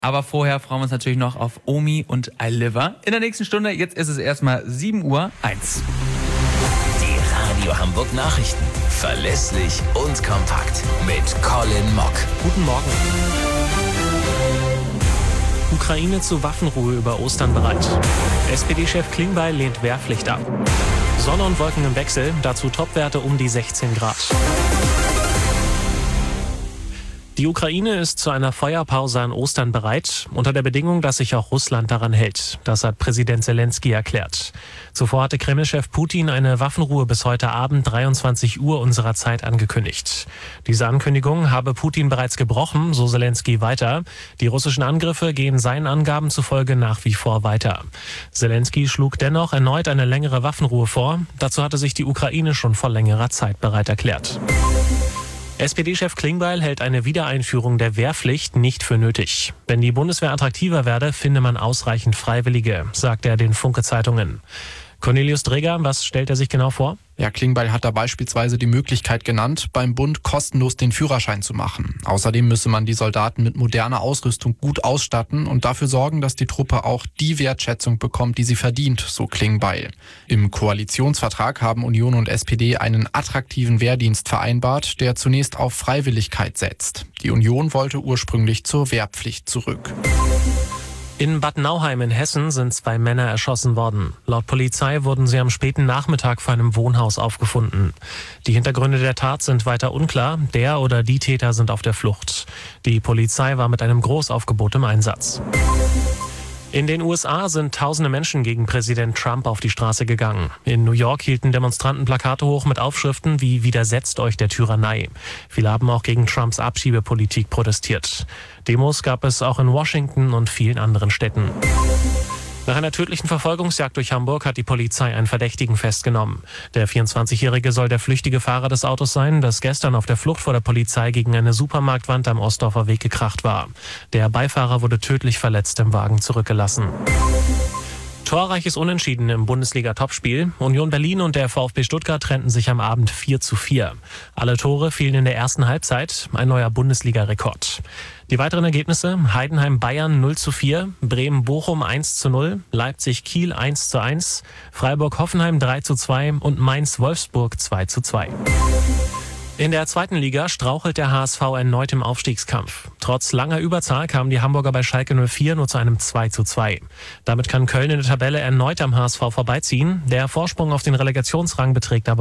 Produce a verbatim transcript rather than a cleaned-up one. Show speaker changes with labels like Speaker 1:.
Speaker 1: Aber vorher freuen wir uns natürlich noch auf Omi und I Liver. In der nächsten Stunde, jetzt ist es erstmal sieben Uhr eins.
Speaker 2: Die Radio Hamburg Nachrichten. Verlässlich und kompakt. Mit Colin Mock.
Speaker 3: Guten Morgen. Ukraine zu Waffenruhe über Ostern bereit. S P D-Chef Klingbeil lehnt Wehrpflicht ab. Sonne und Wolken im Wechsel, dazu Topwerte um die sechzehn Grad. Die Ukraine ist zu einer Feuerpause an Ostern bereit, unter der Bedingung, dass sich auch Russland daran hält. Das hat Präsident Zelensky erklärt. Zuvor hatte Kreml-Chef Putin eine Waffenruhe bis heute Abend dreiundzwanzig Uhr unserer Zeit angekündigt. Diese Ankündigung habe Putin bereits gebrochen, so Zelensky weiter. Die russischen Angriffe gehen seinen Angaben zufolge nach wie vor weiter. Zelensky schlug dennoch erneut eine längere Waffenruhe vor. Dazu hatte sich die Ukraine schon vor längerer Zeit bereit erklärt. S P D-Chef Klingbeil hält eine Wiedereinführung der Wehrpflicht nicht für nötig. Wenn die Bundeswehr attraktiver werde, finde man ausreichend Freiwillige, sagt er den Funke-Zeitungen. Cornelius Dreger, was stellt er sich genau vor?
Speaker 4: Ja, Klingbeil hat da beispielsweise die Möglichkeit genannt, beim Bund kostenlos den Führerschein zu machen. Außerdem müsse man die Soldaten mit moderner Ausrüstung gut ausstatten und dafür sorgen, dass die Truppe auch die Wertschätzung bekommt, die sie verdient, so Klingbeil. Im Koalitionsvertrag haben Union und S P D einen attraktiven Wehrdienst vereinbart, der zunächst auf Freiwilligkeit setzt. Die Union wollte ursprünglich zur Wehrpflicht zurück.
Speaker 3: In Bad Nauheim in Hessen sind zwei Männer erschossen worden. Laut Polizei wurden sie am späten Nachmittag vor einem Wohnhaus aufgefunden. Die Hintergründe der Tat sind weiter unklar. Der oder die Täter sind auf der Flucht. Die Polizei war mit einem Großaufgebot im Einsatz. In den U S A sind tausende Menschen gegen Präsident Trump auf die Straße gegangen. In New York hielten Demonstranten Plakate hoch mit Aufschriften wie "Widersetzt euch der Tyrannei". Viele haben auch gegen Trumps Abschiebepolitik protestiert. Demos gab es auch in Washington und vielen anderen Städten. Nach einer tödlichen Verfolgungsjagd durch Hamburg hat die Polizei einen Verdächtigen festgenommen. Der vierundzwanzigjährige soll der flüchtige Fahrer des Autos sein, das gestern auf der Flucht vor der Polizei gegen eine Supermarktwand am Ostdorfer Weg gekracht war. Der Beifahrer wurde tödlich verletzt im Wagen zurückgelassen. Torreiches Unentschieden im Bundesliga-Topspiel. Union Berlin und der VfB Stuttgart trennten sich am Abend vier zu vier. Alle Tore fielen in der ersten Halbzeit, ein neuer Bundesliga-Rekord. Die weiteren Ergebnisse: Heidenheim-Bayern null zu vier, Bremen-Bochum eins zu null, Leipzig-Kiel eins zu eins, Freiburg-Hoffenheim drei zu zwei und Mainz-Wolfsburg zwei zu zwei. In der zweiten Liga strauchelt der H S V erneut im Aufstiegskampf. Trotz langer Überzahl kamen die Hamburger bei Schalke null vier nur zu einem zwei zu zwei. Damit kann Köln in der Tabelle erneut am H S V vorbeiziehen. Der Vorsprung auf den Relegationsrang beträgt aber